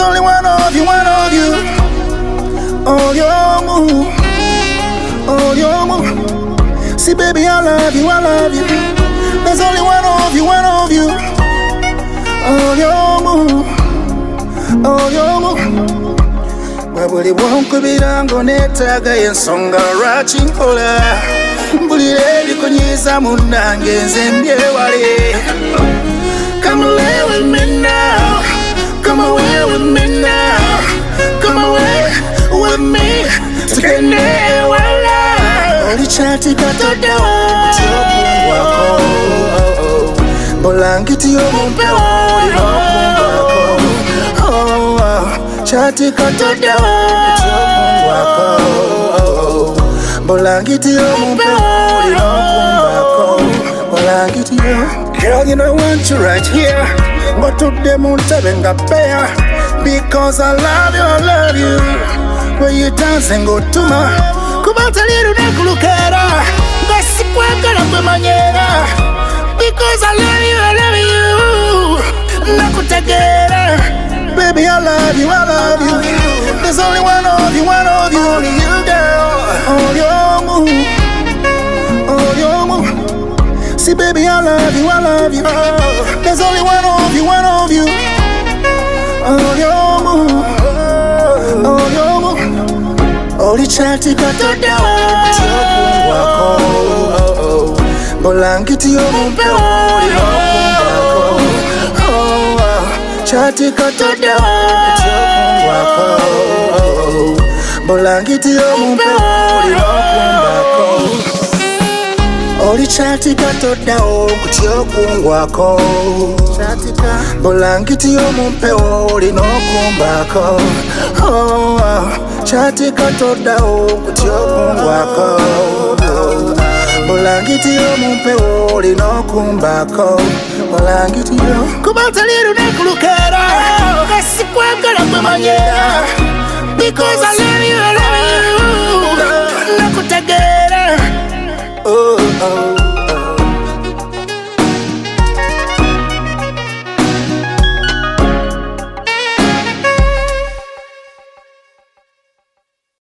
only one of you, all your move, all your move. See, baby, I love you. There's only one of you, all your move, all your move. Buli bwonkubira ng'oneetaaga ensonga lwaki nkola mbulira ebikunyiiza munnange nze mbyewale. Come away with me now, come away with me now, come away with me tugende ewala. Oli kyatika toddewo ky'okungwako, bulangiti y'omumpewo olinokumbako. Kyatika toddewo ky'okungwako, bulangiti y'omumpewo olinokumbako. Bulangiti yo. Girl, you know I want you right here, but to them won't tell bear. Because I love you. When you dance and go to my Kubata liru nekulukera Basi kwakala kwe manyera. Because I love you Nakutegera. Baby, I love you. There's only one of you, only you, girl. All your move, all your move. See, baby, I love you. There's only one of you, all your move, all your move. Oli kyatika toddewo ky'okungwako, bulangiti y'omumpewo olinokumbako. Kyatika toddewo ky'okungwako, bulangiti y'omumpewo olinokumbako. Oli kyatika toddawo ky'okungwako, bulangiti y'omumpewo olinokumbako. Kyatika toddawo ky'okungwako, bulangiti y'omumpewo olinokumbako. Bulangiti yo. Kubata liru nekulukera Basi kwakala kwe manyera. Because I love you Nakutegera.